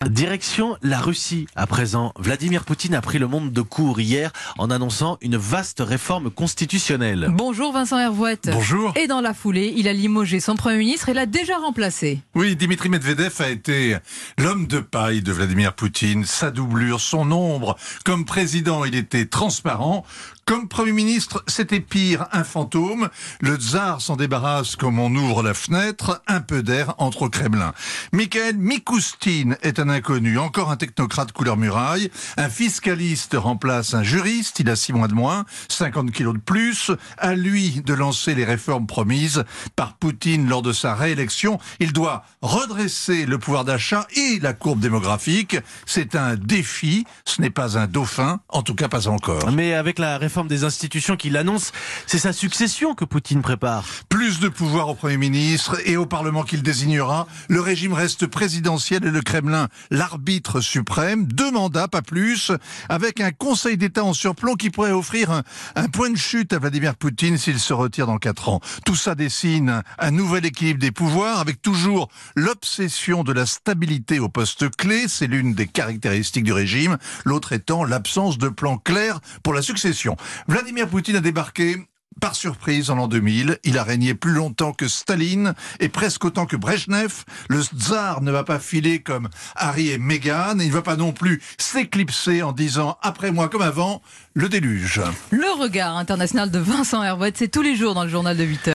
Direction la Russie à présent. Vladimir Poutine a pris le monde de court hier en annonçant une vaste réforme constitutionnelle. Bonjour Vincent Hervouette. Bonjour. Et dans la foulée, il a limogé son Premier ministre et l'a déjà remplacé. Oui, Dimitri Medvedev a été l'homme de paille de Vladimir Poutine. Sa doublure, son ombre. Comme président, il était transparent. Comme Premier ministre, c'était pire, un fantôme. Le tsar s'en débarrasse comme on ouvre la fenêtre, un peu d'air entre au Kremlin. Mikhail Mikoustine est un inconnu, encore un technocrate couleur muraille. Un fiscaliste remplace un juriste, il a 6 mois de moins, 50 kilos de plus. À lui de lancer les réformes promises par Poutine lors de sa réélection. Il doit redresser le pouvoir d'achat et la courbe démographique. C'est un défi, ce n'est pas un dauphin, en tout cas pas encore. Mais avec la réforme des institutions qu'il annonce, c'est sa succession que Poutine prépare. Plus de pouvoir au Premier ministre et au Parlement qu'il désignera. Le régime reste présidentiel et le Kremlin l'arbitre suprême. 2 mandats, pas plus, avec un Conseil d'État en surplomb qui pourrait offrir un point de chute à Vladimir Poutine s'il se retire dans 4 ans. Tout ça dessine un nouvel équilibre des pouvoirs avec toujours l'obsession de la stabilité au poste clé. C'est l'une des caractéristiques du régime. L'autre étant l'absence de plan clair pour la succession. Vladimir Poutine a débarqué par surprise en l'an 2000, il a régné plus longtemps que Staline et presque autant que Brejnev. Le tsar ne va pas filer comme Harry et Meghan, et il ne va pas non plus s'éclipser en disant « après moi comme avant », le déluge. Le regard international de Vincent Hervouette, c'est tous les jours dans le journal de 8h.